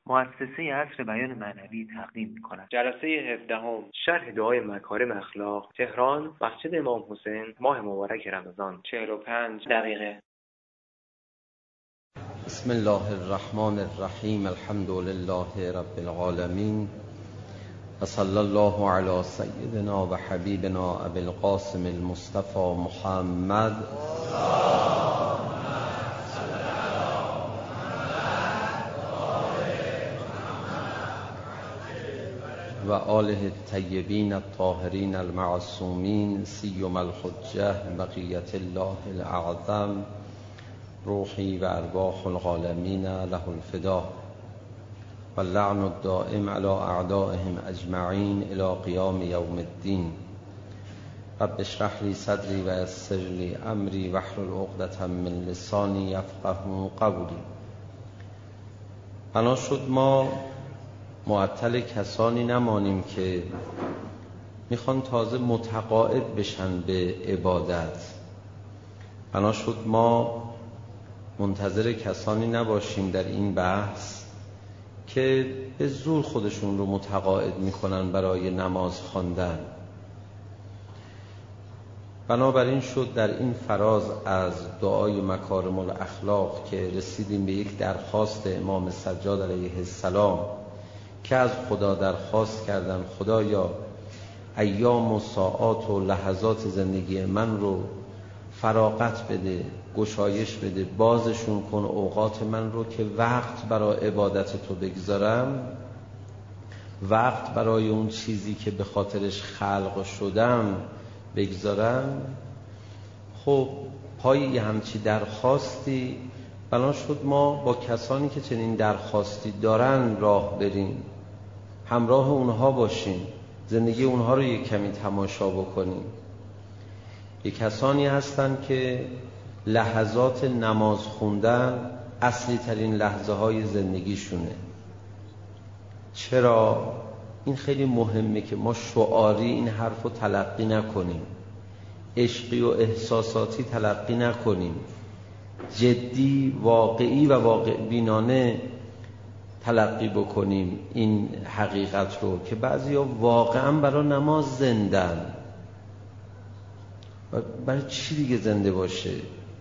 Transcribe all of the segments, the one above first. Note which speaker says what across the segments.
Speaker 1: مؤسسه عصر بیان معنوی تقدیم می‌کند.
Speaker 2: جلسه 17 شرح دعای مکارم اخلاق، تهران، مسجد امام حسین، ماه مبارک رمضان. 45 دقیقه.
Speaker 3: بسم الله الرحمن الرحیم. الحمد لله رب العالمین و صلی الله علی سیدنا و حبیبنا ابی القاسم المصطفى محمد و آله الطیبین الطاهرین المعصومین سیم الحجة بقیة الله الاعظم روحی و ارواح العالمین له الفدا و اللعن الدائم علی اعدائهم اجمعین الی قیام یوم الدین. رب اشرح لی صدری و یسر لی امری واحلل عقدة من لسانی یفقهوا قولی. بنا شد ما معطل کسانی نمانیم که میخوان تازه متقاعد بشن به عبادت. بنا شد ما منتظر کسانی نباشیم در این بحث که به زور خودشون رو متقاعد میکنن برای نماز خواندن. بنابراین شد در این فراز از دعای مکارم الاخلاق که رسیدیم به یک درخواست امام سجاد علیه السلام که از خدا درخواست کردن خدایا ایام و ساعات و لحظات زندگی من رو فراغت بده، گشایش بده، بازشون کن اوقات من رو که وقت برای عبادت تو بگذارم، وقت برای اون چیزی که به خاطرش خلق شدم بگذارم. خب پای یه همچی درخواستی بنا شد ما با کسانی که چنین درخواستی دارن راه بریم، همراه اونها باشیم، زندگی اونها رو یک کمی تماشا بکنیم. یک کسانی هستن که لحظات نماز خوندن اصلی ترین لحظه های زندگیشونه. چرا؟ این خیلی مهمه که ما شعاری این حرف رو تلقی نکنیم، عشقی و احساساتی تلقی نکنیم، جدی، واقعی و واقع بینانه تلقی بکنیم این حقیقت رو که بعضیا واقعا برای نماز زندن. برای چی دیگه زنده باشه؟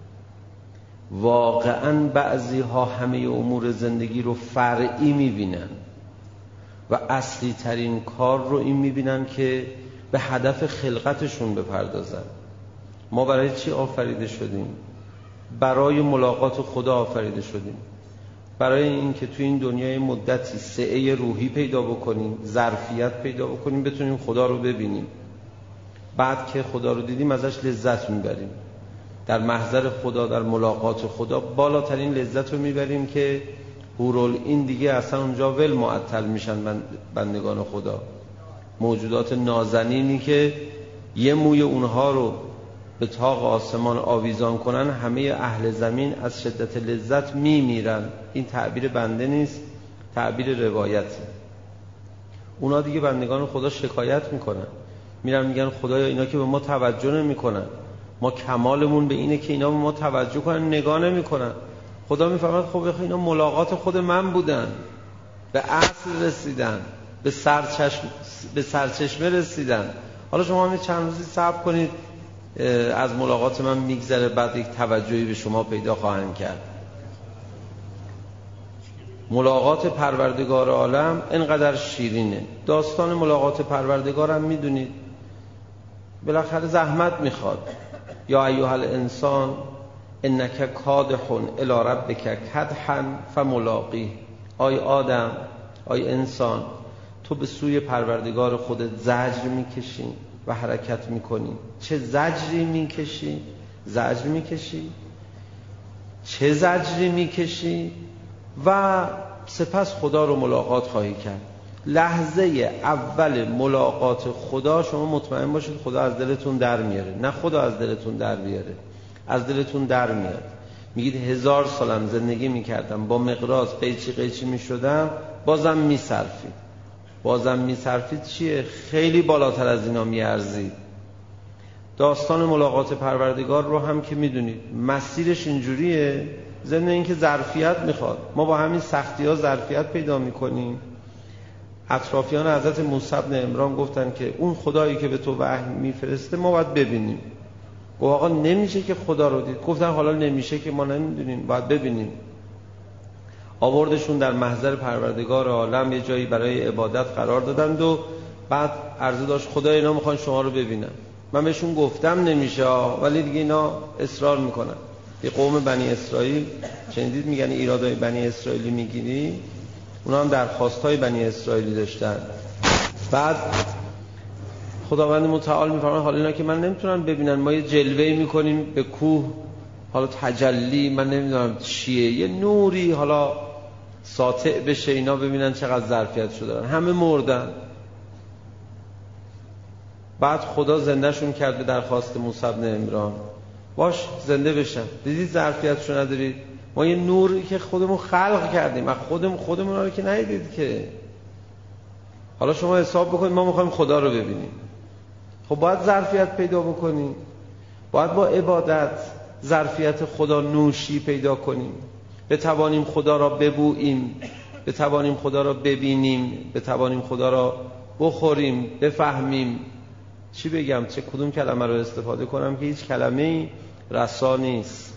Speaker 3: واقعا بعضی ها همه امور زندگی رو فرعی میبینن و اصلی ترین کار رو این میبینن که به هدف خلقتشون بپردازن. ما برای چی آفریده شدیم؟ برای ملاقات خدا آفریده شدیم، برای اینکه تو این دنیای مدتی سعه روحی پیدا بکنیم، ظرفیت پیدا بکنیم، بتونیم خدا رو ببینیم. بعد که خدا رو دیدیم ازش لذت میبریم. در محضر خدا، در ملاقات خدا بالاترین لذت رو میبریم که حورالعین دیگه اصلا اونجا ول معطل میشن بندگان خدا، موجودات نازنینی که یه موی اونها رو به طاق آسمان آویزان کنن همه اهل زمین از شدت لذت میمیرن. این تعبیر بنده نیست، تعبیر روایته. اونا دیگه بندگان خدا شکایت میکنن، میرن میگن خدایا اینا که به ما توجه نمیکنن، ما کمالمون به اینه که اینا به ما توجه کنن، نگاه نمیکنن. خدا میفهمد خب اینا ملاقات خود من بودن، به اصل رسیدن، به سرچشمه رسیدن. حالا شما همین چند روزی صبر کنید، از ملاقات من میگذره، بعد یک توجهی به شما پیدا خواهند کرد. ملاقات پروردگار عالم اینقدر شیرینه. داستان ملاقات پروردگارم میدونید، بالاخره زحمت میخواد. یا ایها الانسان انک کادح الی ربک کدحا فملاقیه. آی آدم، آی انسان، تو به سوی پروردگار خودت زجر میکشی و حرکت میکنی. چه زجری میکشی؟ چه زجری میکشی؟ و سپس خدا رو ملاقات خواهی کرد. لحظه اول ملاقات خدا شما مطمئن باشید خدا از دلتون در میاره. نه خدا از دلتون در بیاره، از دلتون در میاد. میگید 1000 سالم زندگی میکردم با مقراض قیچی میشدم، بازم میصرفید چیه؟ خیلی بالاتر از اینا میارزید. داستان ملاقات پروردگار رو هم که میدونید مسیرش اینجوریه ضمن اینکه ظرفیت میخواد. ما با همین سختی‌ها ظرفیت پیدا میکنیم. اطرافیان حضرت موسی بن عمران گفتن که اون خدایی که به تو وحی میفرسته ما باید ببینیم. گفت آقا نمیشه که خدا رو دید. گفتن حالا نمیشه که ما نمیدونیم، باید ببینیم. آوردشون در محضر پروردگار عالم، یه جایی برای عبادت قرار دادند و بعد عرضه داشت خدا اینا میخوان شما رو ببینن. من بهشون گفتم نمیشه ولی دیگه اینا اصرار میکنن. یه قوم بنی اسرائیل شنیدید میگن ایرادای بنی اسرائیلی میگیری، اونا هم درخواستای بنی اسرائیلی داشتن. بعد خداوند متعال میفرماید حالا اینا که من نمیتونن ببینن، ما یه جلوه‌ای میکنیم به کوه، حالا تجلی من نمیدونم چیه، یه نوری حالا ساطع بشه اینا ببینن چقدر ظرفیت دارن. همه مردن. بعد خدا زندهشون کرد به درخواست موسی بن عمران. باش زنده بشن. دیدید ظرفیتشو ندارید؟ ما یه نوری که خودمون خلق کردیم، خودمون رو که ندیدید که. حالا شما حساب بکنید ما میخوایم خدا رو ببینیم. خب باید ظرفیت پیدا بکنیم. باید با عبادت ظرفیت خدا نوشی پیدا کنیم. بتوانیم خدا را ببوییم، بتوانیم خدا را ببینیم، بتوانیم خدا را بخوریم، بفهمیم. چی بگم؟ چه کدوم کلمه رو استفاده کنم که هیچ کلمه‌ای رسا نیست.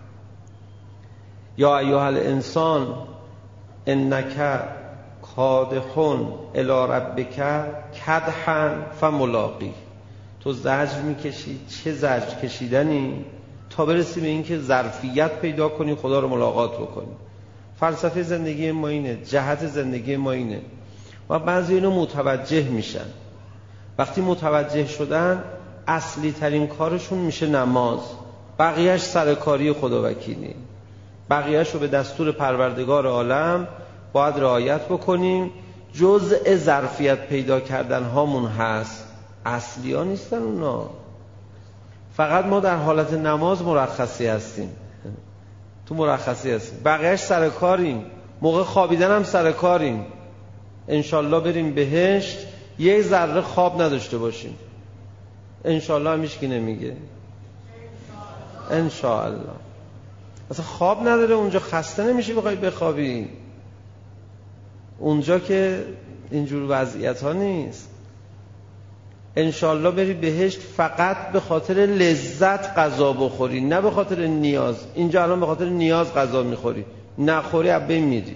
Speaker 3: یا ایها الانسان انک کادحون الی ربک کدحا فملاقی. تو زجر میکشی، چه زجر کشیدنی، تا برسی به این که ظرفیت پیدا کنی خدا رو ملاقات بکنی. فلسفه زندگی ما اینه، جهت زندگی ما اینه. و بعضی اینو متوجه میشن. وقتی متوجه شدن اصلی ترین کارشون میشه نماز. بقیهش سرکاری خدا وکیلی. بقیهش رو به دستور پروردگار عالم باید رعایت بکنیم. جزء ظرفیت پیدا کردن هامون هست، اصلی ها نیستن اونا. فقط ما در حالت نماز مرخصی هستیم، تو مرخصی هستیم، بقیهش سرکاریم. موقع خوابیدن هم سرکاریم. انشالله بریم بهشت یه ذره خواب نداشته باشیم. انشالله هم هیچ کی نمیگه انشالله. اصلا خواب نداره اونجا، خسته نمیشه بخوای بخوابی. اونجا که اینجور وضعیت ها نیست. انشالله بری بهشت فقط به خاطر لذت غذا بخوری، نه به خاطر نیاز. اینجا الان به خاطر نیاز غذا میخوری، نخوری از بین میری.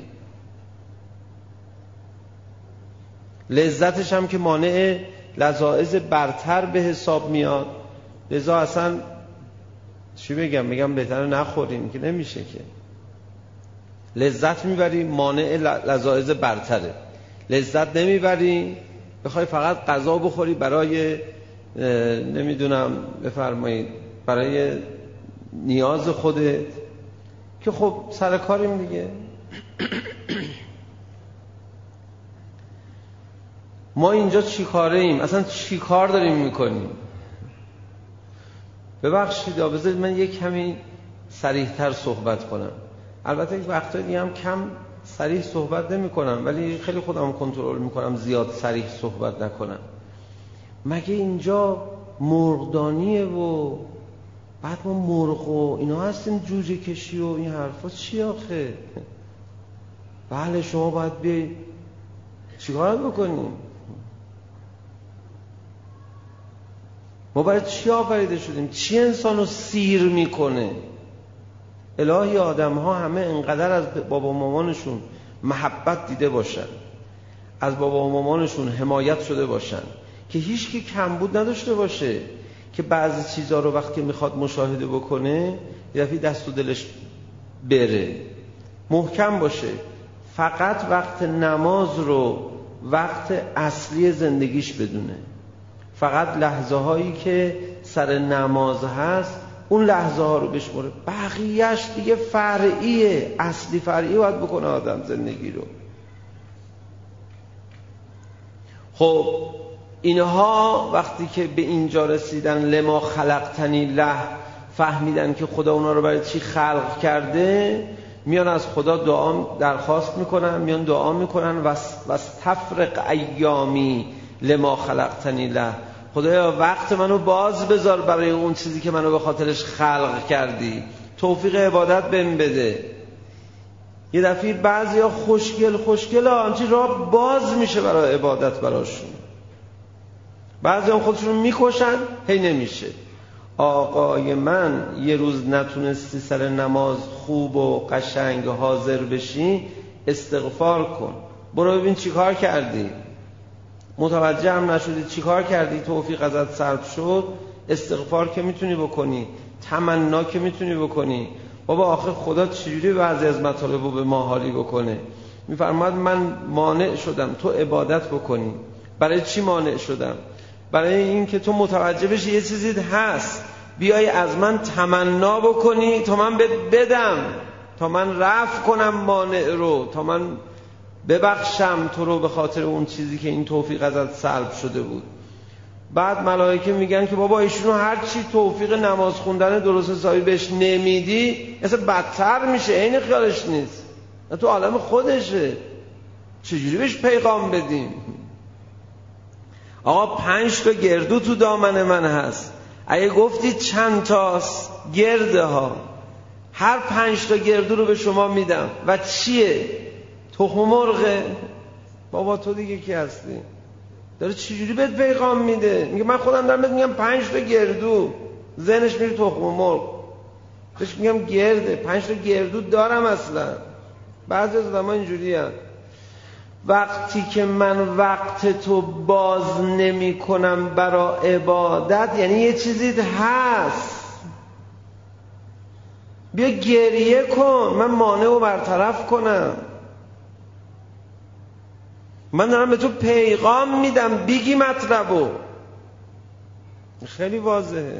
Speaker 3: لذتش هم که مانع لذائذ برتر به حساب میاد. لذا اصلا چی بگم بهتره نخوریم که نمیشه که. لذت میبری مانع لذائذ برتره. لذت نمیبری بخوای فقط غذا بخوری برای نمیدونم بفرمایید برای نیاز خودت، که خب سرکاریم دیگه. ما اینجا چی کاره ایم؟ اصلا چی کار داریم میکنیم؟ ببخشید بذارید من یک کمی صریح‌تر صحبت کنم. البته وقتایی دیگه هم کم صریح صحبت نمی کنم، ولی خیلی خودم کنترل میکنم زیاد صریح صحبت نکنم. مگه اینجا مرغدانیه و بعد ما مرغ و اینا هستیم، جوجه کشی و این حرفا چی آخه؟ بله شما باید بیای چیکار بکنیم؟ ما برای چی آفریده شدیم؟ چی انسانو سیر میکنه؟ الهی آدم ها همه انقدر از بابا مامانشون محبت دیده باشن، از بابا مامانشون حمایت شده باشن که هیچ کی کمبود نداشته باشه، که بعضی چیزا رو وقتی میخواد مشاهده بکنه یه دفعه دست و دلش بره، محکم باشه. فقط وقت نماز رو وقت اصلی زندگیش بدونه. فقط لحظه هایی که سر نماز هست اون لحظه ها رو بشمره. بقیهش دیگه فرعیه. اصلی فرعی باید بکنه آدم زندگی رو. خب اینها وقتی که به اینجا رسیدن، لما خلقتنی له، فهمیدن که خدا اونا رو برای چی خلق کرده، میان از خدا دعا درخواست میکنن، میان دعا میکنن واستفرغ ایامی لما خلقتنی له. خدایا وقت منو باز بذار برای اون چیزی که منو به خاطرش خلق کردی. توفیق عبادت بهم بده. یه دفعه بعضیا خوشگل آنچه راه باز میشه برای عبادت براشون. بعضی هم خودشون میکشن، هی نمیشه. آقای من یه روز نتونستی سر نماز خوب و قشنگ حاضر بشی، استغفار کن، برو ببین چی کار کردی. متوجه هم نشدی چی کار کردی، توفیق ازت سلب شد. استغفار که میتونی بکنی، تمنا که میتونی بکنی. بابا آخه خدا چجوری بعضی از مطالب رو به ما حالی بکنه؟ میفرماید من مانع شدم تو عبادت بکنی. برای چی مانع شدم؟ برای این که تو متوجه بشی یه چیزی هست، بیای از من تمنا بکنی تا من بدم، تا من رفع کنم مانع رو، تا من ببخشم تو رو به خاطر اون چیزی که این توفیق ازت سلب شده بود. بعد ملائکه میگن که بابا ایشونو هر چی توفیق نماز خوندن درست حسابی بهش نمیدی اصلا بدتر میشه، عین خیالش نیست، تو عالم خودشه، چجوری بهش پیغام بدیم؟ آقا 5 تا گردو تو دامن من هست، اگه گفتی چند تاست گرده ها، هر 5 تا گردو رو به شما میدم. و چیه؟ تخم مرغه. بابا تو دیگه کی هستی؟ داره چجوری بهت پیغام میده؟ میگه من خودم دارم بهت میگم 5 تا گردو، ذهنش میره تخم مرغ، بهش میگم گرده. 5 تا گردو دارم اصلا. بعضی از آدم‌ها اینجوریه، وقتی که من وقت تو باز نمی کنم برای عبادت یعنی یه چیزی هست، بیا گریه کن، من مانع رو برطرف کنم. من دارم به تو پیغام میدم، بگی مطلبو. خیلی واضحه.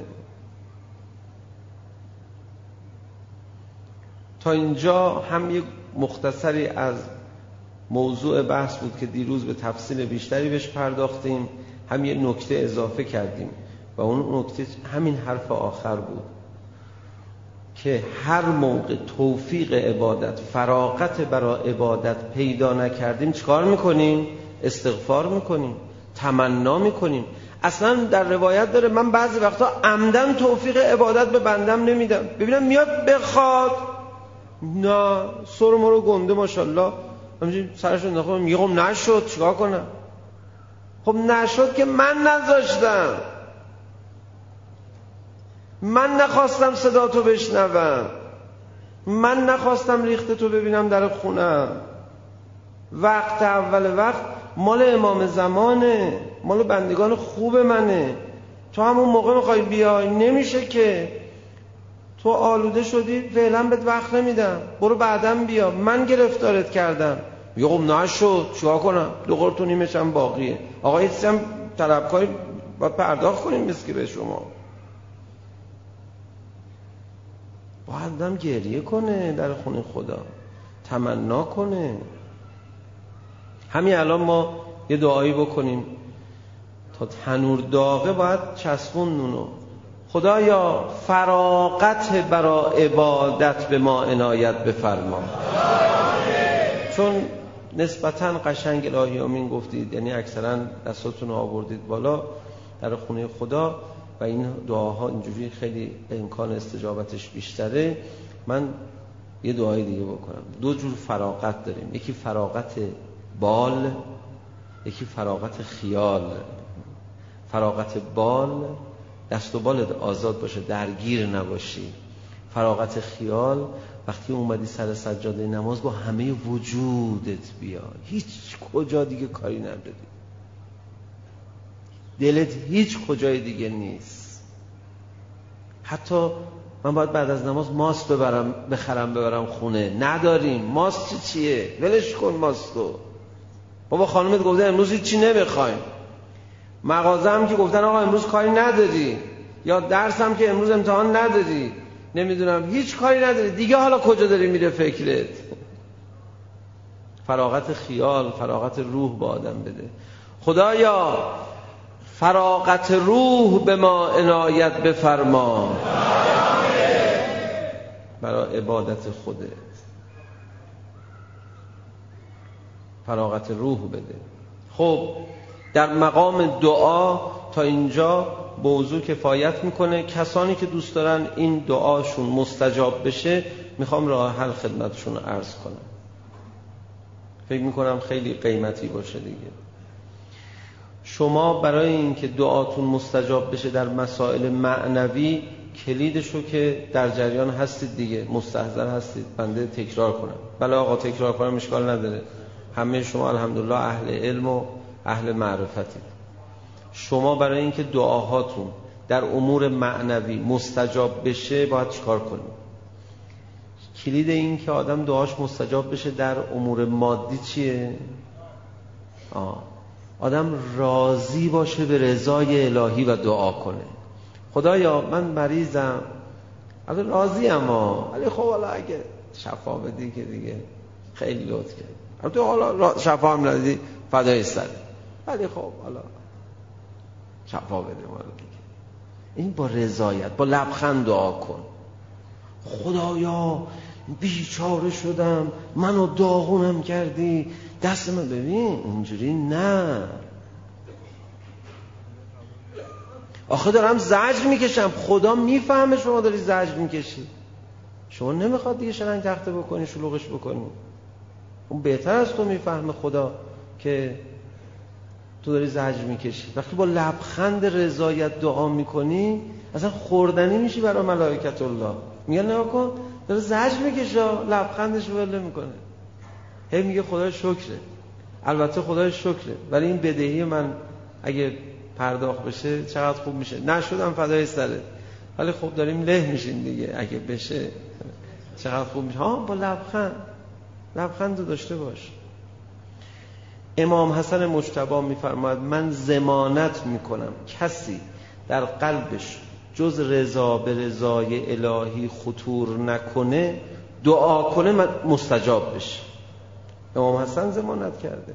Speaker 3: تا اینجا هم یک مختصری از موضوع بحث بود که دیروز به تفصیل بیشتری بهش پرداختیم، هم یه نکته اضافه کردیم و اون نکته همین حرف آخر بود که هر موقع توفیق عبادت، فراغت برای عبادت پیدا نکردیم چیکار میکنیم؟ استغفار میکنیم، تمنا میکنیم. اصلا در روایت داره من بعضی وقتا عمدن توفیق عبادت به بندم نمیدم، ببینم میاد بخواد، نه سر ما رو گنده ماشاءالله همینجوری سرش رو انداختم، میگه خب نشد چیکار کنم؟ خب نشد که من نذاشتم، من نخواستم صدا تو بشنوم، من نخواستم ریخت تو ببینم در خونم. وقت اول وقت مال امام زمانه، مال بندگان خوب منه، تو همون موقع میخوای بیای، نمیشه که. تو آلوده شدی فعلا بهت وقت نمیدم، برو بعدم بیا، من گرفتارت کردم. یا خب نشد چیکار کنم؟ 2 قرط و نیمش هم باقیه. آقا یه چیزی هم طلبکاری باید پرداخت کنیم مسکی به شما. باید هم گریه کنه در خونه خدا، تمنا کنه. همین الان ما یه دعایی بکنیم تا تنور داغه، باید چسبون نونو. خدایا فراغت برای عبادت به ما عنایت بفرما. چون نسبتاً قشنگ الهی آمین گفتید، یعنی اکثرا دستاتون آوردید بالا در خونه خدا و این دعاها اینجوری خیلی امکان استجابتش بیشتره. من یه دعای دیگه بکنم. 2 جور فراغت داریم، یکی فراغت بال، یکی فراغت خیال. فراغت بال دست و بالت آزاد باشه، درگیر نباشی. فراغت خیال وقتی اومدی سر سجاده نماز با همه وجودت بیا، هیچ کجا دیگه کاری نداری، دلت هیچ کجای دیگه نیست. حتی من باید بعد از نماز ماست بخرم خونه، نداریم. ماست چیه؟ ولش کن ماستو. بابا خانومت گفته امروز هیچی نمیخوایم، مغازه هم که گفتن آقا امروز کاری نداری، یا درس هم که امروز امتحان نداری، نمیدونم هیچ کاری نداری دیگه، حالا کجا داری میره فکرت؟ فراغت خیال، فراغت روح با آدم بده. خدایا فراغت روح به ما عنایت بفرما برای عبادت خودت. فراغت روح بده. خب در مقام دعا تا اینجا موضوع کفایت میکنه. کسانی که دوست دارن این دعاشون مستجاب بشه میخوام راه حل خدمتشون عرض کنم. فکر میکنم خیلی قیمتی باشه دیگه. شما برای اینکه دعاتون مستجاب بشه در مسائل معنوی، کلیدشو که در جریان هستید دیگه، مستحضر هستید. بنده تکرار کنم؟ بله آقا تکرار کنم اشکال نداره. همه شما الحمدلله اهل علم و اهل معرفتید. شما برای اینکه دعاهاتون در امور معنوی مستجاب بشه باید چیکار کنید؟ کلید این که آدم دعاش مستجاب بشه در امور مادی چیه؟ آدم راضی باشه به رضای الهی و دعا کنه. خدایا من مریضم، الان راضی ام ولی خب حالا اگه شفا بدی که دیگه خیلی لطف کرد. تو حالا شفا هم ندی فدای سر، ولی خب حالا شفا بده ما دیگه. این با رضایت، با لبخند دعا کن. خدایا بیچاره شدم، منو داغونم کردی، دست من ببین. اینجوری نه. آخه دارم زجر میکشم، خدا میفهمه شما داری زجر میکشی. شما نمیخواد دیگه شلنگ تخته بکنی، شلوغش بکنی. اون بهتر از تو میفهمه خدا که تو داری زجر میکشی. وقتی با لبخند رضایت دعا میکنی اصلا خوردنی میشی برای ملائکت الله. میگن نگاه کن داره زجر میکشه، لبخندش رو ول میکنه. هی میگه خدای شکره. البته خدای شکره، ولی این بدهی من اگه پرداخت بشه چقدر خوب میشه. نشدم فدای سرت، ولی خب داریم له میشین دیگه. اگه بشه چقدر خوب میشه. با لبخند رو داشته باش. امام حسن مجتبی میفرماید من ضمانت میکنم کسی در قلبش جز رضا به رضای الهی خطور نکنه، دعا کنه مستجاب بشه. امام حسن ضمانت کرده.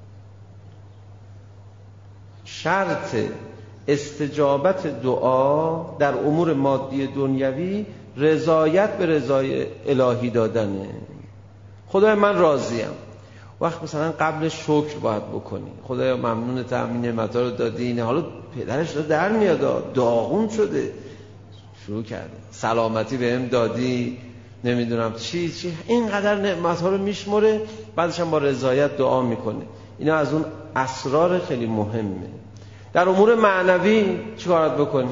Speaker 3: شرط استجابت دعا در امور مادی دنیوی رضایت به رضای الهی دادنه. خدای من راضیم. وقت مثلا قبل شکر باید بکنی. خدایا ممنون تأمین نعمت‌ها رو دادی. اینه حالا پدرش رو در میاد، داغون شده، شروع کرده سلامتی بهم دادی، نمیدونم چی اینقدر نعمت‌ها رو میشمره، بعدش هم با رضایت دعا میکنه. اینا از اون اسرار خیلی مهمه. در امور معنوی چی کارات بکنی؟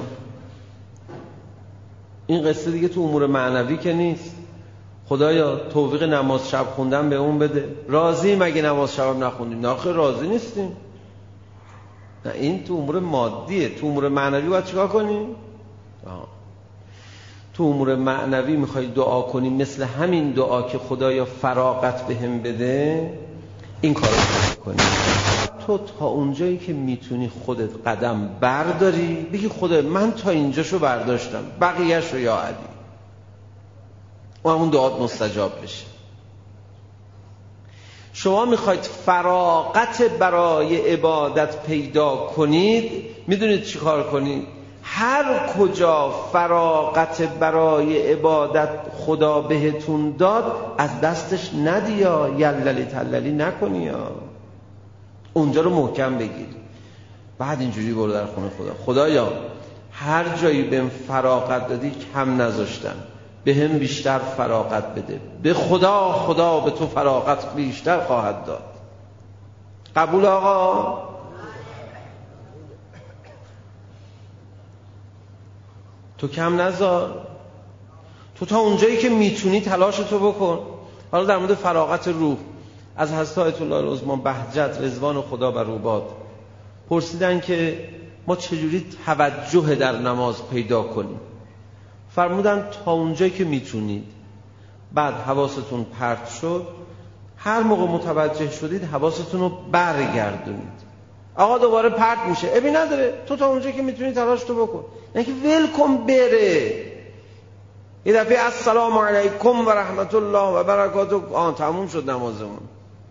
Speaker 3: این قصه دیگه تو امور معنوی که نیست. خدایا توفیق نماز شب خوندن به اون بده. راضی مگه نماز شب نخوندیم؟ نه خیر راضی نیستیم. نه این تو امور مادیه. تو امور معنوی باید چیکار کنیم؟ تو امور معنوی میخوای دعا کنی مثل همین دعا که خدایا فراغت بهم بده، این کارو کنی. تو تا اونجایی که میتونی خودت قدم برداری، بگی خدا من تا اینجاشو برداشتم، بقیه‌شو یا علی، و اون دعات مستجاب بشه. شما میخواید فراغت برای عبادت پیدا کنید، میدونید چی کار کنید؟ هر کجا فراغت برای عبادت خدا بهتون داد از دستش ندیا، یللی تللی نکنی، اونجا رو محکم بگیر. بعد اینجوری برو در خونه خدایا هر جایی بهم فراغت دادی کم نذاشتم، به هم بیشتر فراغت بده. به خدا به تو فراغت بیشتر خواهد داد. قبول آقا؟ تو کم نذار. تو تا اونجایی که میتونی تلاشتو بکن. حالا در مورد فراغت روح از حضرت آیت الله العظما بهجت رضوان خدا بر روباد پرسیدن که ما چجوری توجه در نماز پیدا کنیم؟ فرمودن تا اونجایی که میتونید. بعد حواستون پرت شد، هر موقع متوجه شدید حواستون رو برگردونید. آقا دوباره پرت میشه، ابی نداره، تو تا اونجایی که میتونی تلاشتو بکن. یعنی که ول کن بره. یه دفعه السلام علیکم و رحمت الله و برکاته، تموم شد نمازمون.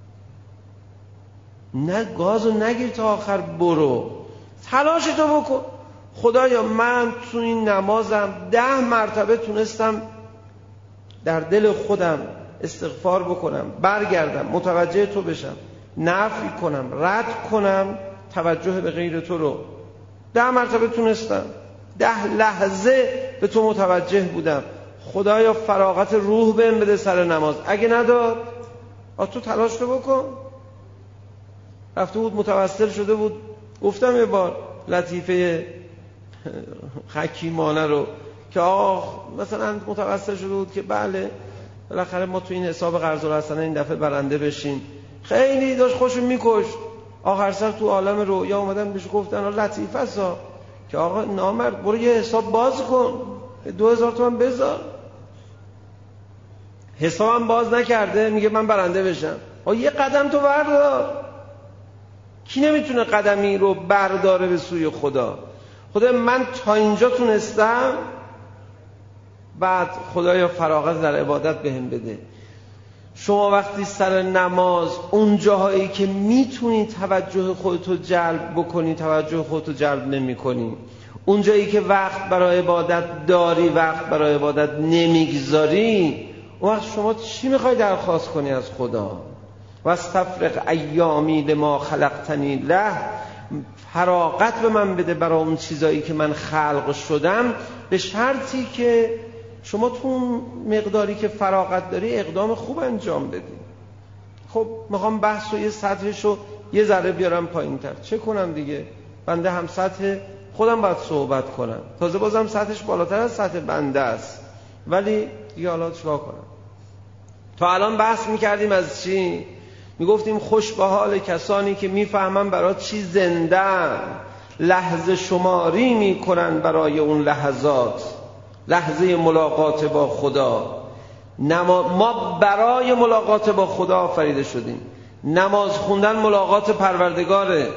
Speaker 3: نه گازو نگیر تا آخر، برو تلاشتو بکن. خدایا من تو این نمازم 10 مرتبه تونستم در دل خودم استغفار بکنم، برگردم، متوجه تو بشم، نفی کنم، رد کنم توجه به غیر تو رو. 10 مرتبه تونستم، 10 لحظه به تو متوجه بودم. خدایا فراغت روح بهم بده سر نماز. اگه نداد تو تلاش رو بکن. رفته بود متوسل شده بود، گفتم یه بار لطیفه حکیمانه رو که مثلا متوسل شده بود که بله بالاخره ما تو این حساب قرض الحسنه این دفعه برنده بشیم. خیلی داشت خوشو میکشت. آخر سر تو عالم رویا اومدن بهش گفتن لطیفه سا که آقا نامرد برو یه حساب باز کن، 2000 تومان بذار. حسابم باز نکرده، میگه من برنده بشم. یه قدم تو بردار. کی نمیتونه قدمی رو برداره به سوی خدا؟ خدا من تا اینجا تونستم، بعد خدایا فراغت در عبادت بهم بده. شما وقتی سر نماز اون جاهایی که میتونی توجه خودتو جلب بکنی توجه خودتو جلب نمی کنی، اون جایی که وقت برای عبادت داری وقت برای عبادت نمیگذاری، اون وقت شما چی میخوای درخواست کنی از خدا؟ واستفرغ ایامی لما خلقتنی له، فراغت به من بده برای اون چیزایی که من خلق شدم، به شرطی که شما تو اون مقداری که فراغت داری اقدام خوب انجام بدی. خب میخوام بحث و یه سطحشو یه ذره بیارم پایین تر. چه کنم دیگه؟ بنده هم سطح خودم باید صحبت کنم، تازه بازم سطحش بالاتر از سطح بنده است، ولی دیگه حالا چیکار کنم؟ تا الان بحث میکردیم از چی؟ میگفتیم خوش به حال کسانی که میفهمن برای چی زندن، لحظه شماری میکنن برای اون لحظات، لحظه ملاقات با خدا. ما برای ملاقات با خدا آفریده شدیم. نماز خوندن ملاقات پروردگاره،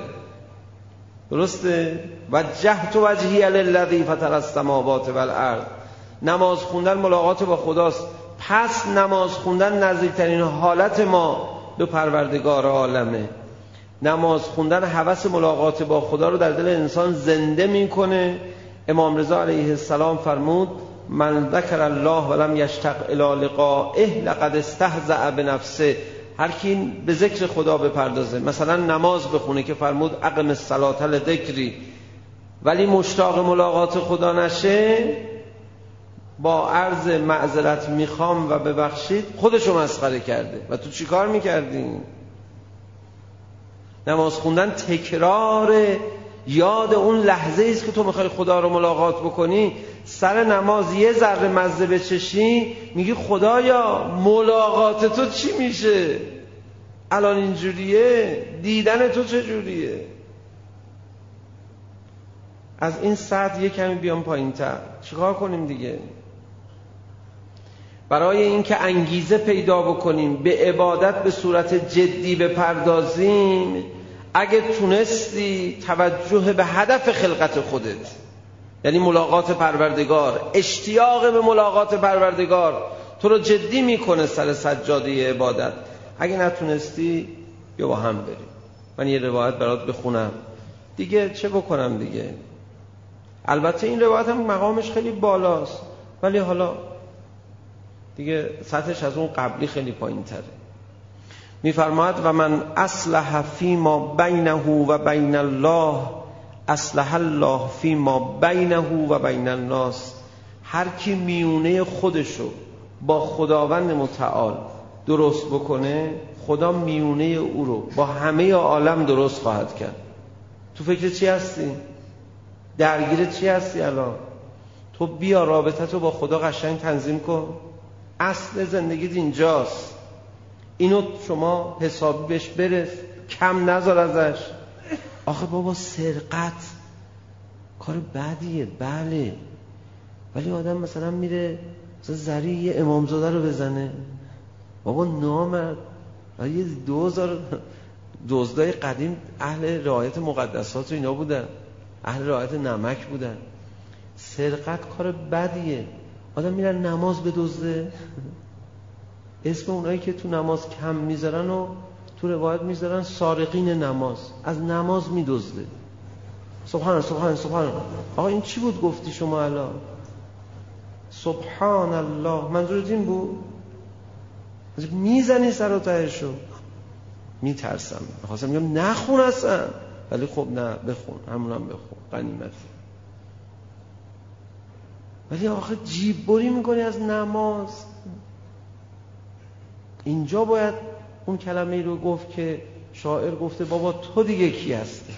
Speaker 3: درسته؟ وجهت وجهی للذی فطر السماوات والارض. نماز خوندن ملاقات با خداست. پس نماز خوندن نزدیکترین حالت ما به پروردگار عالمه. نماز خوندن هوس ملاقات با خدا رو در دل انسان زنده میکنه. امام رضا علیه السلام فرمود من ذکر الله ولم یشتاق الی لقائه لقد استهزأ بنفسه. هر کی به ذکر خدا بپردازه، مثلا نماز بخونه که فرمود اقم الصلاة لذکری، ولی مشتاق ملاقات خدا نشه، با عرض معذرت میخوام و ببخشید خودشو مسخره کرده. و تو چی کار میکردی؟ نماز خوندن تکرار یاد اون لحظه است که تو میخوای خدا رو ملاقات بکنی. سر نماز یه ذره مزه بچشی، میگی خدایا ملاقات تو چی میشه؟ الان اینجوریه، دیدن تو چجوریه؟ از این سطح یه کمی بیام پایین تر. چیکار کنیم دیگه؟ برای اینکه انگیزه پیدا بکنیم به عبادت به صورت جدی بپردازیم، اگه تونستی توجه به هدف خلقت خودت، یعنی ملاقات پروردگار، اشتیاق به ملاقات پروردگار تو رو جدی میکنه سر سجاده عبادت. اگه نتونستی بیا با هم بریم، من یه روایت برات بخونم دیگه. چه بکنم دیگه؟ البته این روایت هم مقامش خیلی بالاست، ولی حالا دیگه سطحش از اون قبلی خیلی پایین تره. میفرماید و من اصلح فیما بینه و بین الله اصلح الله فیما بینه و بین الناس. هر کی میونه خودشو با خداوند متعال درست بکنه، خدا میونه او رو با همه عالم درست خواهد کرد. تو فکر چی هستی؟ درگیر چی هستی الان؟ تو بیا رابطتو با خدا قشنگ تنظیم کن. اصل زندگیت اینجاست. اینو شما حسابی بهش برس، کم نذار ازش. آخه بابا سرقت کار بدیه، بله، ولی آدم مثلا میره زری یه امامزاده رو بزنه، بابا نامرد. یه 2000 دزدای قدیم اهل رعایت مقدسات و اینا بودن، اهل رعایت نمک بودن. سرقت کار بدیه. آدم میره نماز بدزده. اسم اونایی که تو نماز کم میذارن و تو روایت میذارن سارقین نماز، از نماز میدزده. سبحان الله سبحان الله سبحان الله. آقا این چی بود گفتی شما الان؟ سبحان الله منظورت این بود؟ میزنی سر و تهشو. میترسم، میخواستم میگم نخون اصلا، ولی خب نه، بخون، همونم بخون، غنیمت. ولی آخه جیب بری میکنی از نماز. اینجا باید اون کلمه رو گفت که شاعر گفته بابا تو دیگه کی هستی؟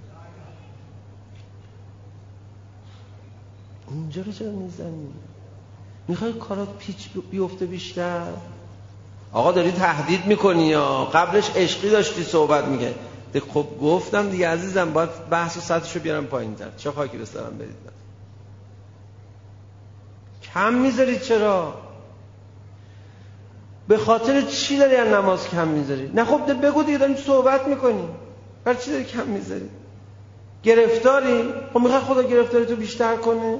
Speaker 3: اینجا رو چرا میزنی؟ میخوای کارات پیچ بیفته بیشتر؟ آقا داری تهدید میکنی یا قبلش عشقی داشتی صحبت میگه. خب گفتم دیگه عزیزم، باید بحث و سطحشو بیارم پایین تر. چه خاکی به سرم برید؟ کم میذارید چرا؟ به خاطر چی داری از نماز کم میذاری؟ نه خب بگو دیگه، داریم صحبت میکنی. برای چی داری کم میذاری؟ گرفتاری؟ خب میخوای خدا گرفتاری تو بیشتر کنه؟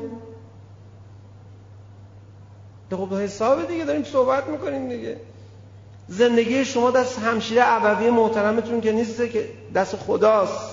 Speaker 3: خب حساب دیگه، داریم صحبت میکنیم دیگه. زندگی شما دست همشیره ابوی محترمتون که نیسته، که دست خداست.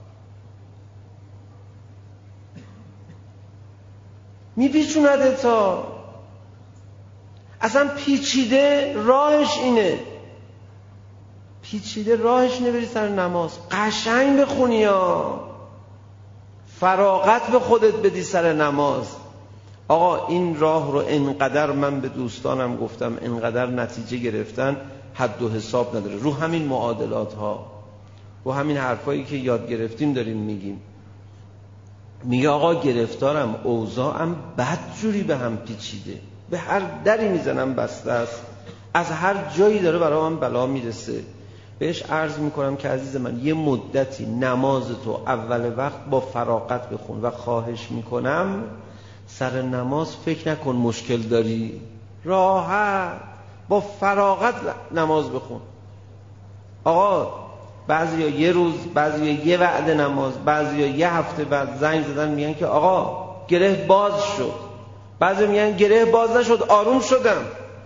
Speaker 3: میپیچونده تا اصلا پیچیده راهش اینه، پیچیده راهش اینه بری سر نماز. قشنگ بخونی یا فراغت به خودت بدی سر نماز. آقا این راه رو انقدر من به دوستانم گفتم، انقدر نتیجه گرفتن حد و حساب نداره. رو همین معادلات ها، رو همین حرفایی که یاد گرفتیم داریم میگیم. میگه آقا گرفتارم، اوضاعم بدجوری به هم پیچیده، به هر دری میزنم بسته است، از هر جایی داره برای من بلا میرسه. بهش عرض میکنم که عزیز من یه مدتی نماز تو اول وقت با فراغت بخون و خواهش میکنم سر نماز فکر نکن مشکل داری، راحت با فراغت نماز بخون. آقا بعضیا یه روز، بعضیا یه وعده نماز، بعضیا یه هفته بعد زنگ زدن میگن که آقا گره باز شد، بعضیا میگن گره باز نشد، آروم شدم.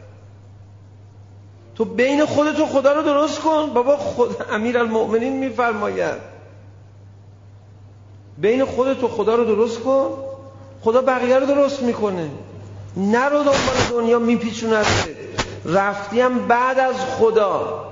Speaker 3: تو بین خودت و خدا رو درست کن. بابا خود امیرالمؤمنین میفرماید بین خودت و خدا رو درست کن، خدا بقیه رو درست میکنه. نرو دنبال دنیا میپیچونت، رفتیم بعد از خدا.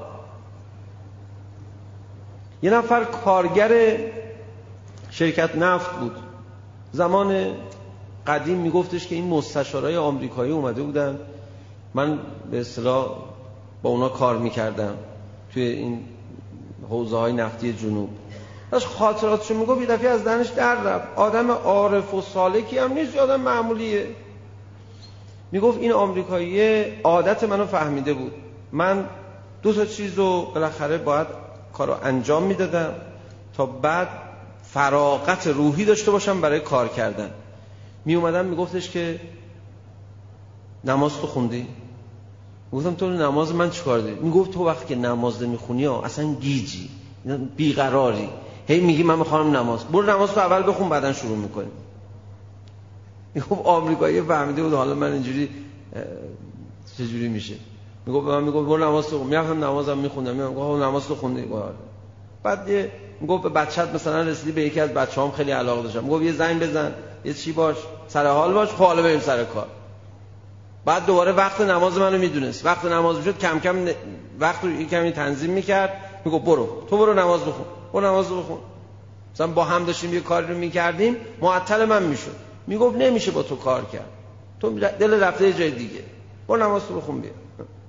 Speaker 3: یه نفر کارگر شرکت نفت بود، زمان قدیم میگفتش که این مستشارای آمریکایی اومده بودن، من به اصطلاح با اونا کار میکردم توی این حوزه های نفتی جنوب. داشت خاطراتشو میگفت، یه دفعه از دهنش در رفت. آدم عارف و سالکی هم نیست، آدم معمولیه. میگفت این آمریکایی عادت منو فهمیده بود، من دو تا چیزو بالاخره باید کارو انجام میدادم تا بعد فراغت روحی داشته باشم برای کار کردن. می اومدم میگفتش که نماز تو خوندی؟ گفتم تو نماز من چیکار داری؟ میگفت تو وقتی که نماز نمیخونی اصلا گیجی، بیقراری، هی میگی من میخوام نماز. برو نماز تو اول بخون بعدن شروع میکنی. میگفت آمریکایی فهمیده بود حالا من اینجوری چجوری میشه. میگفت به من، میگفت برو نماز تو خون. میرفتم نمازم میخوندم، میگم نماز تو خوندی؟ بعد میگفت به بچه‌ت مثلا رسیدی به یکی از بچه‌هام خیلی علاقه داشتم، میگفت یه زنگ بزن، یه چی باش، سر حال باش، خب حالا بریم سر کار. بعد دوباره وقت نماز منو میدونست، وقت نماز میشد کم کم وقت رو کمی تنظیم میکرد، میگفت برو نماز بخون، برو نماز بخون. مثلا با هم داشتیم یه کاری رو میکردیم، معطل من میشد، میگفت نمیشه با تو کار کرد، تو دل رفته یه جای دیگه، برو نماز تو بخون بیا.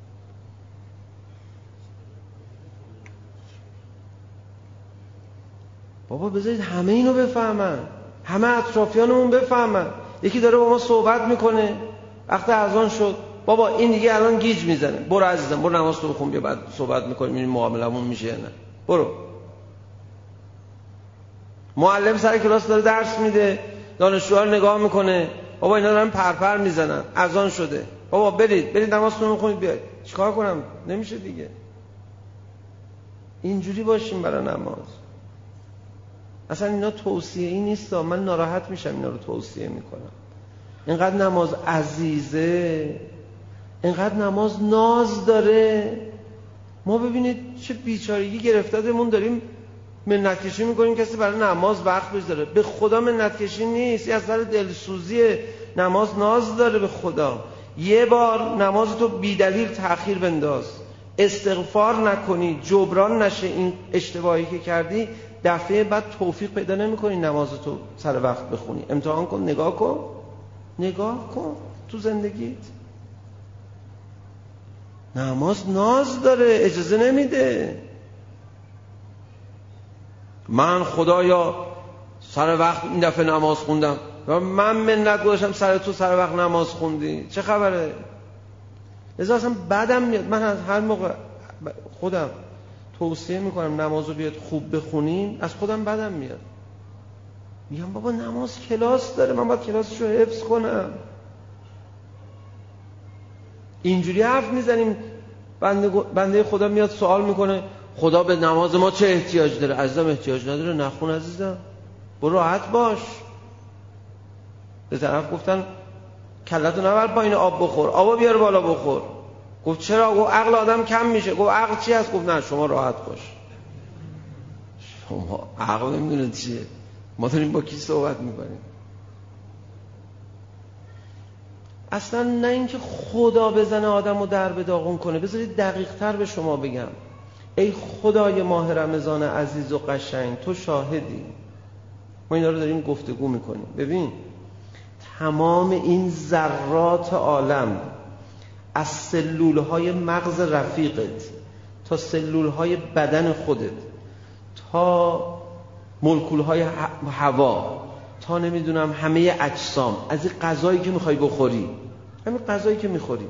Speaker 3: بابا بذارید همه اینو بفهمن، همه اطرافیانمون بفهمن. یکی داره با ما صحبت میکنه، وقت اذان شد، بابا این دیگه الان گیج میزنه، برو عزیزم برو نماز تو بخون بیا، بعد صحبت میکنیم این معاملمون میشه یا نه. برو. معلم سر کلاس داره درس میده، دانشجوها رو نگاه میکنه، بابا اینا دارن پرپر میزنن، اذان شده، بابا برید نمازتون بخونید بیاید. چیکار کنم؟ نمیشه دیگه. اینجوری باشیم برای نماز. اصلا اینا توصیه‌ای نیست، من ناراحت میشم اینا رو توصیه میکنم. اینقدر نماز عزیزه، اینقدر نماز ناز داره. ما ببینید چه بیچارگی گرفتادمون، داریم منت کشی میکنیم کسی برای نماز وقت بذاره. به خدا منت کشی نیست، یه اثر دلسوزیه. نماز ناز داره به خدا. یه بار نمازتو بی دلیل تأخیر بنداز، استغفار نکنی، جبران نشه این اشتباهی که کردی، دفعه بعد توفیق پیدا نمی‌کنی نمازتو سر وقت بخونی. امتحان کن، نگاه کن تو زندگیت. نماز ناز داره، اجازه نمیده. من خدایا سر وقت این دفعه نماز خوندم و من منت گذاشتم سر تو سر وقت نماز خوندی، چه خبره؟ لذا اصلا بدم میاد. من از هر موقع خودم توصیه میکنم نمازو بیاد خوب بخونیم، از خودم بدم میاد. میگم بابا نماز کلاس داره، من باید کلاسشو حفظ کنم. اینجوری حرف میزنیم. بنده خدا میاد سوال میکنه خدا به نماز ما چه احتیاج داره؟ عزیزم احتیاج نداره، نخون عزیزم، برو راحت باش. به طرف گفتن کلتو نبر پایین آب بخور، آبو بیار بالا بخور. گفت چرا؟ گفت عقل آدم کم میشه. گفت عقل چی هست؟ گفت نه شما راحت باش. شما عقل نمیدونه چیه، ما داریم با کی صحبت میکنیم؟ اصلا نه اینکه خدا بزنه آدمو در به داغون کنه. بذارید دقیق تر به شما بگم. ای خدای ماه رمضان عزیز و قشنگ، تو شاهدی. ما اینا رو داریم گفتگو میکنیم. ببین تمام این ذرات عالم، از سلولهای مغز رفیقت تا سلولهای بدن خودت تا مولکولهای هوا تا نمیدونم همه اجسام، از این غذایی که میخوای بخوری، همین غذایی که میخوری،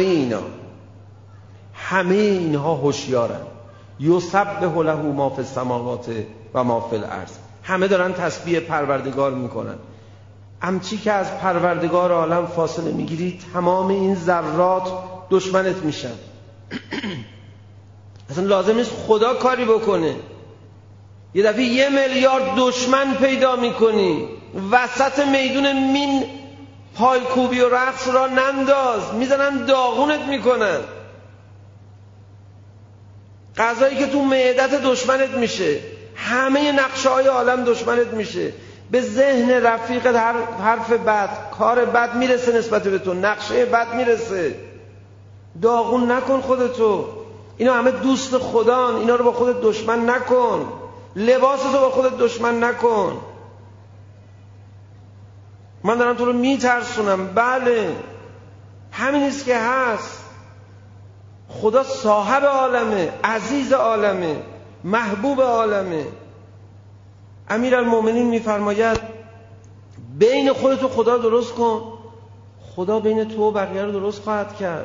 Speaker 3: همه اینها هوشیارن. یسبح له ما فی السماوات و ما فی الارض. همه دارن تسبیح پروردگار میکنن. امچی که از پروردگار عالم فاصله میگیری، تمام این ذرات دشمنت میشن. اصلا لازم نیست خدا کاری بکنه. یه دفعه 1 میلیارد دشمن پیدا میکنی وسط میدون مین. پایکوبی و رقص را ننداز، میزنن داغونت میکنن. غذایی که تو معدت دشمنت میشه، همه نقشه های عالم دشمنت میشه. به ذهن رفیقت حرف بد، کار بد میرسه نسبت به تو، نقشه بد میرسه. داغون نکن خودتو. اینا همه دوست خدان، اینا رو با خودت دشمن نکن. لباستو با خودت دشمن نکن. من دارم تو رو میترسونم. بله همینیست که هست. خدا صاحب عالمه، عزیز عالمه، محبوب عالمه. امیرالمومنین میفرماید بین خودت و خدا درست کن، خدا بین تو و بقیه رو درست خواهد کرد.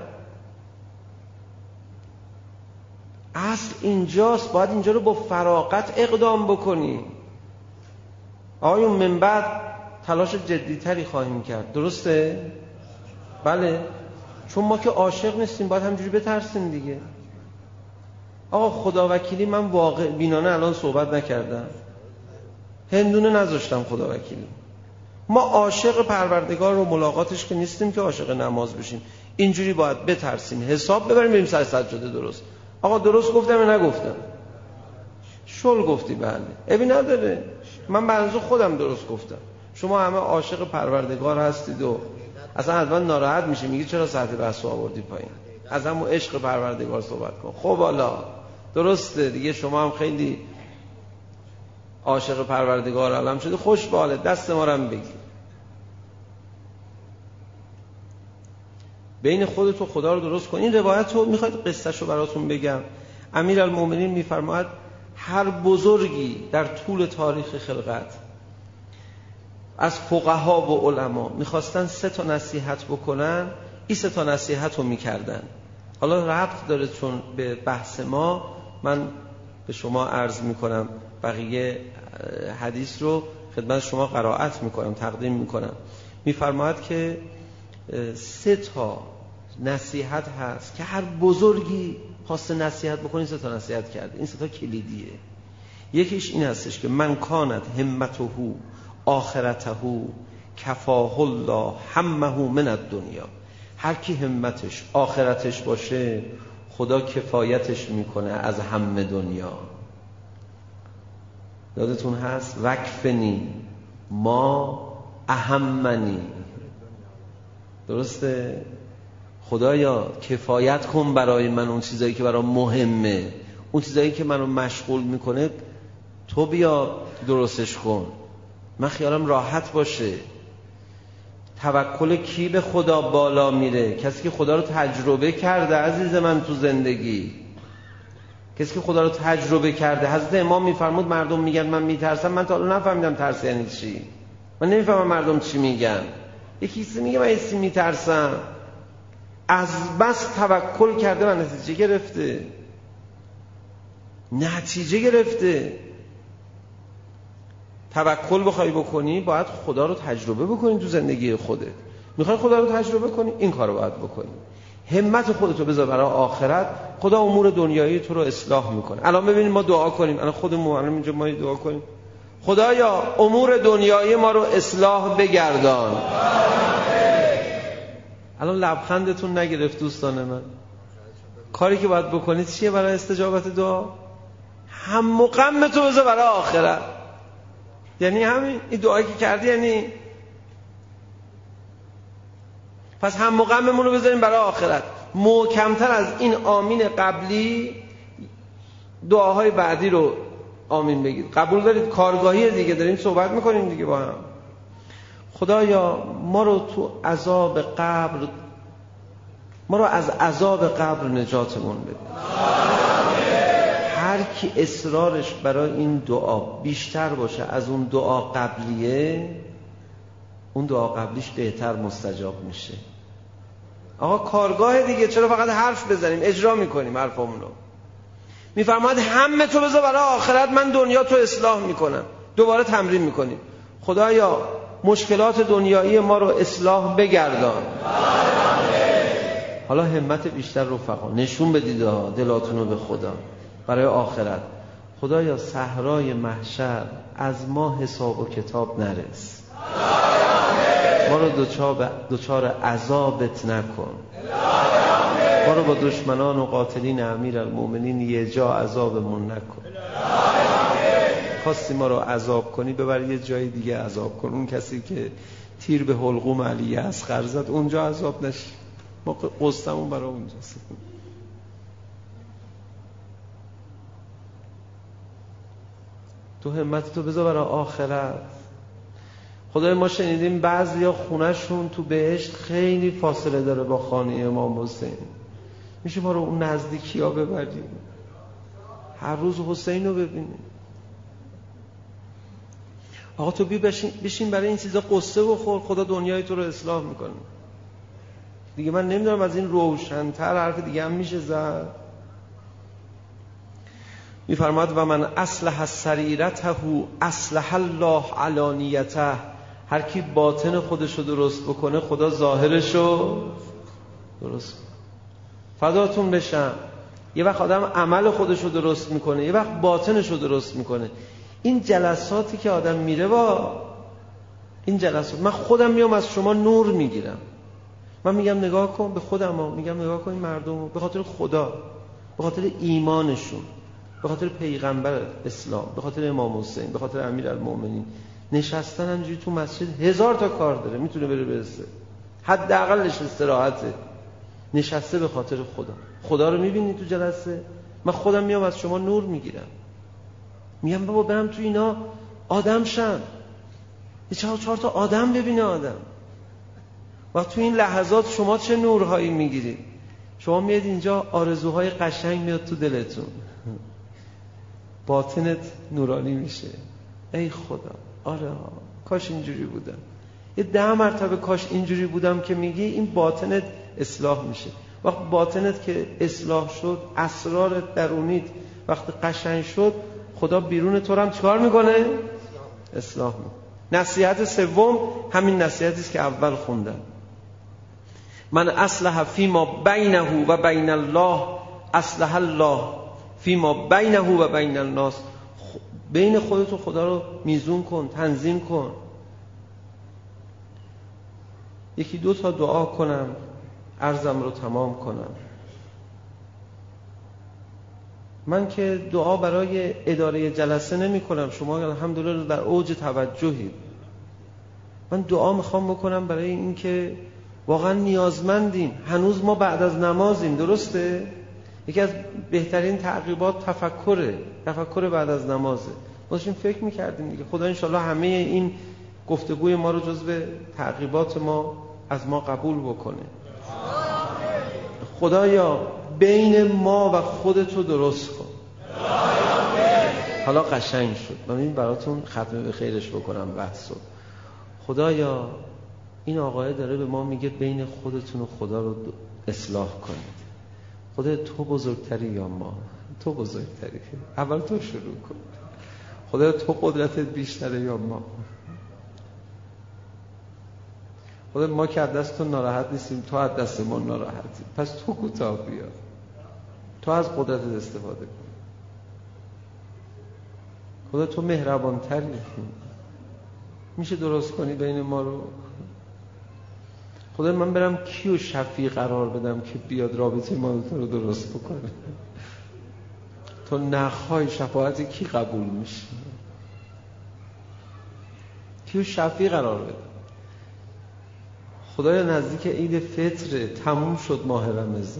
Speaker 3: اصل اینجاست. باید اینجا رو با فراغت اقدام بکنی. آقایون من بعد تلاش جدیتری خواهیم کرد، درسته؟ بله، چون ما که عاشق نیستیم باید همجوری بترسیم دیگه. آقا خدا وکیلی من واقع بینانه الان صحبت نکردم، هندونه نذاشتم خدا وکیلی. ما عاشق پروردگار و ملاقاتش که نیستیم که عاشق نماز بشیم. اینجوری باید بترسیم، حساب ببریم، بریم سر سجاده. درست آقا درست گفتم یا نگفتم؟ شل گفتی. بله ابی نداره، من بنظر خودم درست گفتم. شما همه عاشق پروردگار هستید و اصلا حتما ناراحت میشی، میگی چرا ساعت بحث آوردی پایین، از همون عشق پروردگار صحبت کن. خب حالا درسته دیگه، شما هم خیلی عاشق پروردگار عالم شده، خوش به حالت، دست ما رو هم بگیر. بین خودت و خدا رو درست کن. این روایت رو میخواید قصه‌شو براتون بگم. امیرالمومنین میفرماید هر بزرگی در طول تاریخ خلقت از فقها و علما میخواستن 3 نصیحت بکنن، این 3 نصیحت رو میکردن. حالا ربط داره چون به بحث ما، من به شما عرض میکنم، بقیه حدیث رو خدمت شما قرائت میکنم، تقدیم میکنم. میفرماید که 3 نصیحت هست که هر بزرگی خواسته نصیحت بکنه 3 نصیحت کرده. این 3 کلیدیه. یکیش این هستش که من کانت همته آخرته کفاه الله همه من الدنیا. هر کی همتش آخرتش باشه خدا کفایتش میکنه از همه دنیا. یادتون هست وکفنی ما اهمنی، درسته؟ خدایا کفایت کن برای من اون چیزایی که برام مهمه، اون چیزایی که منو مشغول میکنه تو بیا درستش کن، من خیالم راحت باشه. توکل کی به خدا بالا میره؟ کسی که خدا رو تجربه کرده عزیز من تو زندگی، کسی که خدا رو تجربه کرده. حضرت امام میفرمود مردم میگن من میترسم، من تا حالا نفهمیدم ترس یعنی چی. من نمیفهمم مردم چی میگن. یکی میگه من چیزی میترسم، از بس توکل کرده من نتیجه گرفته. توکل بخوای بکنی باید خدا رو تجربه بکنی تو زندگی خودت. میخوای خدا رو تجربه کنی این کارو باید بکنی. همت خودتو بذار برای آخرت، خدا امور دنیایی تو رو اصلاح میکنه. الان ببینید ما دعا کنیم، الان خودمون الان اینجا ما دعا کنیم خدایا امور دنیایی ما رو اصلاح بگردان. الان لبخندتون نگرفت دوستان من؟ کاری که باید بکنید چیه برای استجابت دعا؟ هم و غم تو بذار برای آخرت. یعنی همین این دعایی که کردی، یعنی پس هم و غممون رو بذاریم برای آخرت. محکمتر از این آمین قبلی دعاهای بعدی رو آمین بگید. قبول دارید؟ کارگاهی دیگه داریم صحبت میکنیم دیگه با هم. خدایا ما رو از عذاب قبر نجاتمون بده. هر کی اصرارش برای این دعا بیشتر باشه از اون دعا قبلیه، اون دعا قبلیش بهتر مستجاب میشه. آقا کارگاه دیگه، چرا فقط حرف بزنیم اجرا میکنیم حرفامونو؟ میفرماید همه تو بذار برای آخرت، من دنیا تو اصلاح میکنم. دوباره تمرین میکنیم خدایا مشکلات دنیایی ما رو اصلاح بگردان. حالا همت بیشتر رفقا نشون بدید دلاتونو به خدا برای آخرت. خدایا صحرای محشر از ما حساب و کتاب نرس، ما رو دوچار عذابت نکن، ما رو با دشمنان و قاتلین امیرالمومنین یه جا عذابمون نکن. خواستی ما رو عذاب کنی ببر یه جای دیگه عذاب کن. اون کسی که تیر به حلقوم علی اصغر زد اونجا عذاب نشی، ما قصدمون برای اونجاست. تو همت تو بذار برای آخرت. خدای ما شنیدیم بعضیا خونهشون تو بهشت خیلی فاصله داره با خانه امام حسین. میشه ما رو اون نزدیکی ها ببریم، هر روز حسین رو ببینیم. آقا تو بشین برای این چیزا قصه بخور، خدا دنیای تو رو اصلاح میکنه دیگه. من نمیدونم از این روشن‌تر حرف دیگه هم میشه زد. میفرماد و من اصلح سریرته اصلح الله علانیته. هر کی باطن خودشو درست بکنه خدا ظاهرشو درست کنه. فداتون بشم. یه وقت آدم عمل خودشو درست میکنه، یه وقت باطنشو درست میکنه. این جلساتی که آدم میره با این جلسات، من خودم میام از شما نور میگیرم. من میگم نگاه کن به خودم، میگم نگاه کن این مردم به خاطر خدا، به خاطر ایمانشون، به خاطر پیغمبر اسلام، به خاطر امام حسین، به خاطر امیرالمومنین نشستن همینجوری تو مسجد. 1000 تا کار داره، میتونه بره برسه، حداقلش استراحته. نشسته به خاطر خدا. خدا رو میبینی تو جلسه؟ من خودم میام از شما نور میگیرم. میگم بابا برم تو اینا آدم شم، یه 4 تا آدم ببینه آدم. و تو این لحظات شما چه نورهایی میگیرید؟ شما میاد اینجا آرزوهای قشنگ میاد تو دلتون، باطنت نورانی میشه. ای خدا، آره کاش اینجوری بودم. یه 10 مرتبه کاش اینجوری بودم که میگی این باطنت اصلاح میشه. وقت باطنت که اصلاح شد، اسرارت درونیت وقتی قشنگ شد، خدا بیرون تو رو هم چیکار میکنه؟ اصلاح میکنه. نصیحت سوم همین نصیحتی است که اول خوندم. من اصلح فیما بینه و بین الله اصلح الله فیما بینه و بین الناس. بین خودت و خدا رو میزون کن، تنظیم کن. 1-2 تا دعا کنم، عرضم رو تمام کنم. من که دعا برای اداره جلسه نمی کنم، شما الحمدلله در اوج توجهید. من دعا میخوام بکنم برای این که واقعا نیازمندیم. هنوز ما بعد از نمازیم، درسته؟ یکی از بهترین تعقیبات تفکر بعد از نمازه. داشتیم فکر میکردیم دیگه. خدا انشالله همه این گفتگوی ما رو جزو تعقیبات ما از ما قبول بکنه. خدایا بین ما و خودتو درست کن. حالا قشنگ شد. من این براتون ختم به خیرش بکنم بحثو. خدایا این آقای داره به ما میگه بین خودتون و خدا رو اصلاح کنید. خدا تو بزرگتری یا ما؟ تو بزرگتری. اول تو شروع کن. خدا تو قدرتت بیشتره یا ما؟ خدا ما که از دست تو ناراحت نیستیم، تو از دست ما ناراحتی. پس تو کوتاه بیا. تو از قدرتت استفاده کن. خدا تو مهربانتری. میشه درست کنی بین ما رو؟ خدا من برم کیو شفیع قرار بدم که بیاد رابطه ما رو درست بکنه؟ تو نخوای شفاعت کی قبول میشه؟ کیو شفیع قرار بدم؟ خدایا نزدیک عید فطر تموم شد ماه رمضان،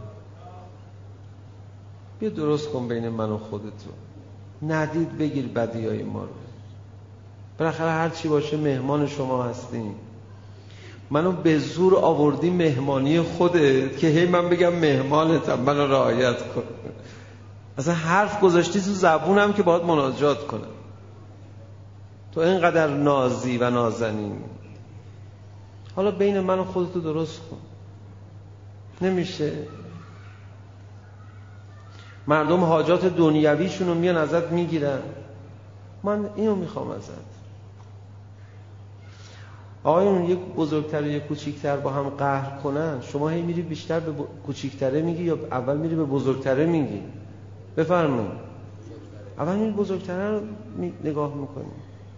Speaker 3: بیا درست کن بین من و خودت رو. ندید بگیر بدیای ما رو. بالاخره هر چی باشه مهمان شما هستیم. منو به زور آوردی مهمانی خودت که هی من بگم مهمانتم، منو رعایت کن. اصلا حرف گذاشتی تو زبونم که باهات مناجات کنم. تو اینقدر نازی و نازنین. حالا بین من و خودتو درست کن. نمیشه. مردم حاجات دنیویشون رو میان ازت میگیرن. من اینو میخوام ازت. آقایون یک بزرگتر و یک کوچیکتر با هم قهر کنن، شما هی میری بیشتر به کوچیکتره میگی یا اول میری به بزرگتره میگی؟ بفرمایید. اول میری بزرگتره رو نگاه میکنی.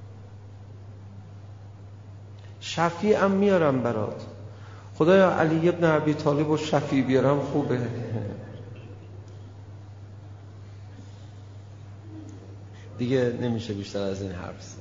Speaker 3: شفیعم میارم برات. خدایا علی ابن ابی طالب و شفیع بیارم خوبه. دیگه نمیشه بیشتر از این حرف زد.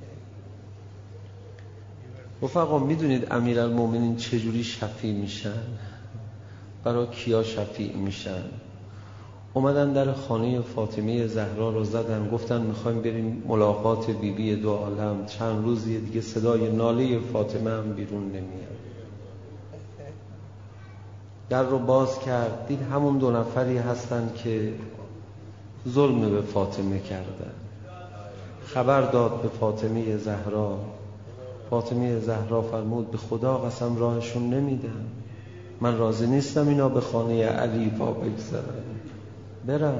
Speaker 3: رفقا میدونید امیرالمومنین چجوری شفیع میشن؟ برای کیا شفیع میشن؟ اومدن در خانه فاطمه زهرا رو زدن، گفتن میخوایم بریم ملاقات بیبی دو عالم. چند روزی دیگه صدای ناله فاطمه هم بیرون نمیاد. در رو باز کرد، دید همون دو نفری هستن که ظلم به فاطمه کردن. خبر داد به فاطمه زهرا. فاطمه زهرا فرمود به خدا قسم راهشون نمیدم. من راضی نیستم اینا به خانه علی پا بگذارن. برن.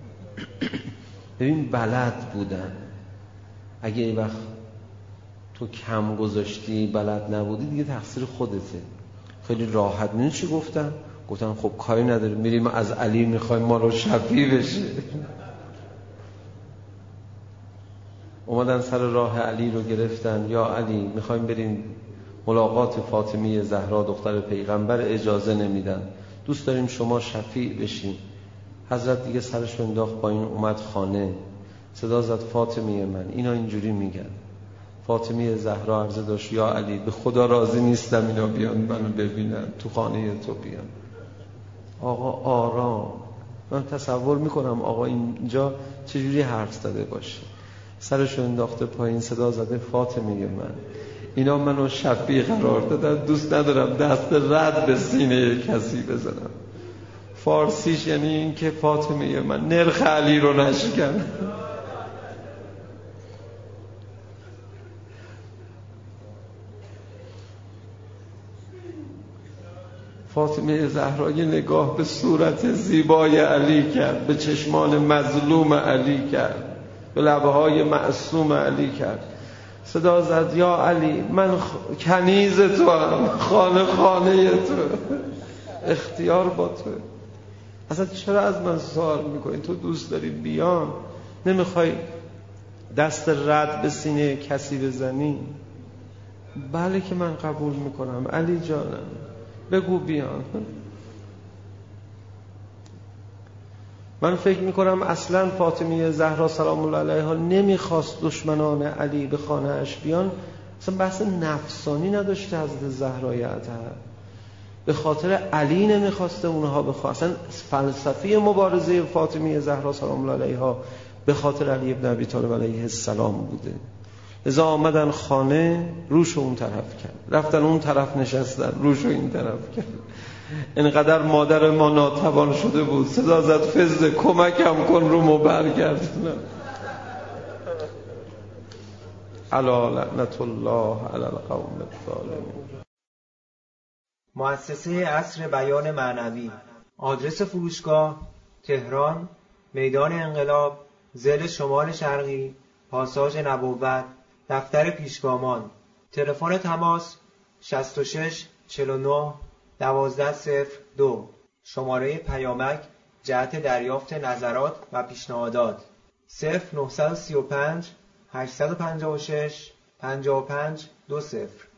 Speaker 3: ببین بلد بودن. اگه این وقت تو کم گذاشتی بلد نبودی دیگه تقصیر خودته. خیلی راحت. میدونی چی گفتن؟ گفتن خب کاری نداره میریم از علی میخوایم ما رو شفیع بشه. اومدن سر راه علی رو گرفتن. یا علی میخوایم بریم ملاقات فاطمه زهرا دختر پیغمبر، اجازه نمیدن، دوست داریم شما شفیع بشین. حضرت دیگه سرش رو انداخت پایین، اومد خانه، صدا زد فاطمه من. اینا اینجوری میگن. فاطمه زهرا عرضه داشت یا علی به خدا راضی نیستم اینا بیان منو ببینن، تو خانه تو بیان. آقا آرام. من تصور میکنم آقا اینجا چجوری حرف زده باشه. سرشو انداخته پایین، صدا زده فاطمه من. اینا منو شفیع قرار دادن، دوست ندارم دست رد به سینه کسی بزنم. فارسیش یعنی این که فاطمه من نرخ علی رو نشکن. فاطمه زهرا یه نگاه به صورت زیبای علی کرد، به چشمان مظلوم علی کرد، به لبهای معصوم علی کرد. صدا زد یا علی من کنیز تو هم، خانه تو، اختیار با تو. اصلا چرا از من سوال میکنی؟ تو دوست داری بیان، نمیخوای دست رد به سینه کسی بزنی؟ بله که من قبول میکنم علی جانم، بگو بیان. من فکر میکنم اصلا فاطمه زهرا سلام الله علیها نمیخواست دشمنان علی به خانه اش بیان. اصلا بحث نفسانی نداشته حضرت زهرای اطهر، به خاطر علی نمیخواسته اونها بخواه. اصلا فلسفه مبارزه فاطمه زهرا سلام الله علیها به خاطر علی ابن ابی طالب علیه السلام بوده. لذا آمدن خانه، روشو اون طرف کرد، رفتن اون طرف نشستن، روشو این طرف کرد. اینقدر مادر ما ناتوان شده بود، صدا زد فزده کمکم کن، رومو برگردونم. الا لعنت الله علی القوم الظالمین.
Speaker 4: مؤسسه عصر بیان معنوی. آدرس فروشگاه: تهران، میدان انقلاب، ضلع شمال شرقی، پاساژ نبوت، دفتر پیشگامان. تلفن تماس 66 49 1202. شماره پیامک جهت دریافت نظرات و پیشنهادات 0935 856 55 20.